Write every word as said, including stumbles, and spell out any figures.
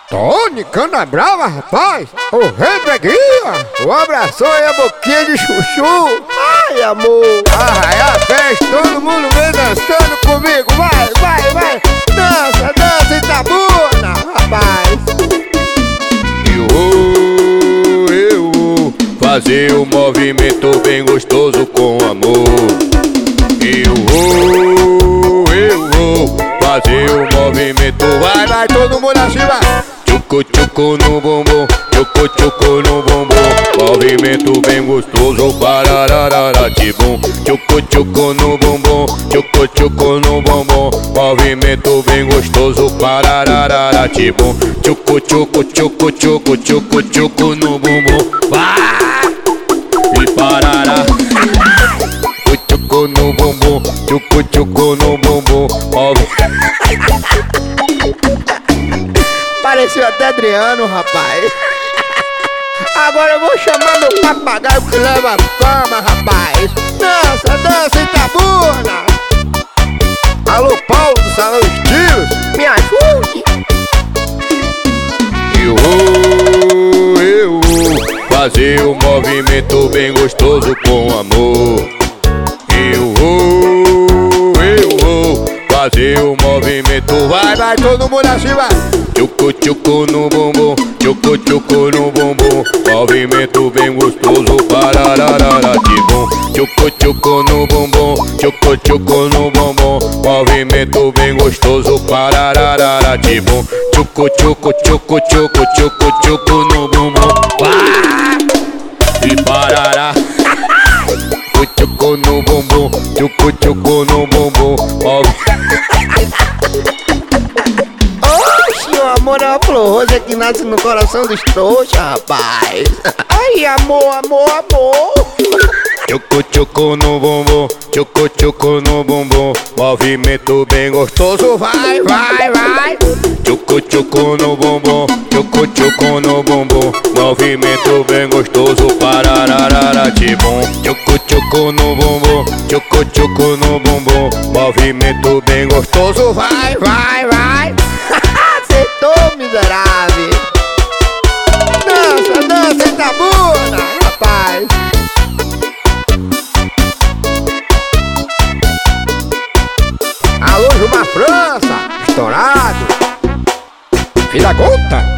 Tony Canabrava, rapaz! O rei da guia! O abração e a boquinha de chuchu! Ai, amor! Arraia a festa, todo mundo vem dançando comigo! Vai, vai, vai! Dança, dança e tabuna, rapaz! Eu vou, eu vou fazer um movimento bem gostoso com amor. Eu vou, eu vou fazer um movimento. Vai, vai, todo mundo assim, vai! Tchucu, tchucu no bumbum, tchucu, tchucu no bumbum. Movimento bem gostoso, parararara, tibum. Tchucu, tchucu no bumbum, tchucu, tchucu no bumbum. Movimento bem gostoso, parararara, tibum. Tchucu, tchucu, tchucu, tchucu, tchucu, tchucu no bumbum. Vai! E parará. Tchucu no bumbum, tchucu, tchucu no bumbum. Pareceu até Adriano, rapaz. Agora eu vou chamar meu papagaio que leva fama, rapaz. Dança, dança e tabuna. Alô, Paulo do Salão Estilos, me ajude. Eu vou, eu vou fazer um movimento bem gostoso com amor. Eu vou, eu vou fazer um movimento. Vai, vai, todo mundo assim, vai. Tchucu, tchucu no bumbum, tchucu, tchucu no bumbum. Movimento bem gostoso, parararara, tibum. Tchucu, tchucu no bumbum, tchucu, tchucu no bumbum. Movimento bem gostoso, parararara, tibum. Tchucu, tchucu, tchucu, tchucu, tchucu, tchucu no bumbum. Uá! E parará. Tchucu no bumbum, tchucu, tchucu no bumbum. O amor é uma flor rosa que nasce no coração dos trouxas, rapaz. Ai, amor, amor, amor. Tchucu, tchucu no bumbum, tchucu, tchucu no bumbum. Movimento bem gostoso, vai, vai, vai. Tchucu, tchucu no bumbum, tchucu, tchucu no bumbum. Movimento bem gostoso, parararara, tibum. Tchucu, tchucu no bumbum, tchucu, tchucu no bumbum. Movimento bem gostoso, vai, vai, vai. Acertou, miserável. Dança, dança e tabuna, rapaz. Alô, Juma França, estourado. Filha gota.